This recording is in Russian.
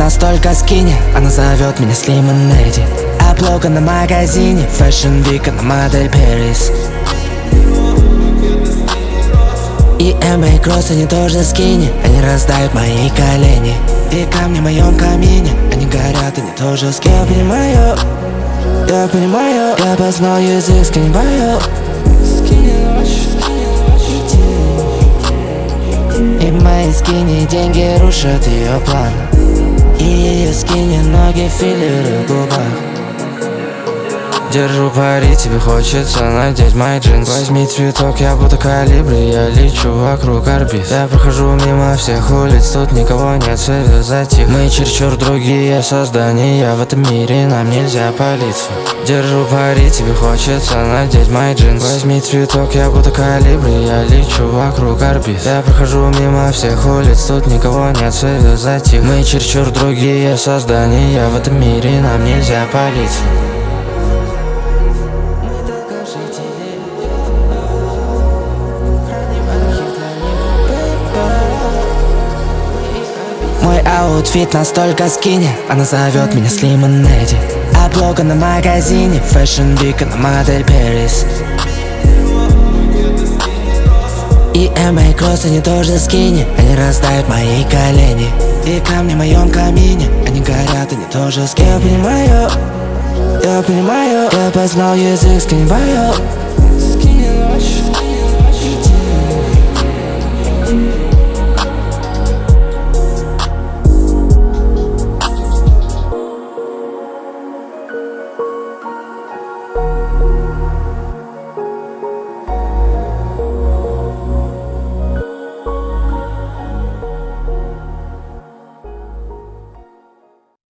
настолько скини, она зовет меня Slim and Lady. Облога на магазине, Fashion Week, она модель Paris. И MA Cross, они тоже скини, они раздают мои колени. И камни в моем камине, они горят, они тоже скини. Я понимаю, я познал язык скинбаю. И в моей скине деньги рушат ее планы. И ее скине ноги, филлеры в губах. Держу пари, тебе хочется надеть мои джинсы. Возьми цветок, я будто калибри, я лечу вокруг орбит. Я прохожу мимо всех улиц, тут никого нет, свет затих. Мы чересчур другие создания в этом мире, нам нельзя палиться. Держу пари, тебе хочется надеть мои джинсы. Возьми цветок, я будто калибри, я лечу вокруг орбит. Я прохожу мимо всех улиц, тут никого нет, свет затих. Мы чересчур другие создания в этом мире, нам нельзя палиться. Мой аутфит настолько скини, она зовет меня Slim and Lady. Облога на магазине, Fashion Week, она модель Paris. И MA Cross, они тоже скини, они раздают мои колени. И камни в моем камине, они горят, они тоже скини. Я понимаю, я познал язык скинбаю.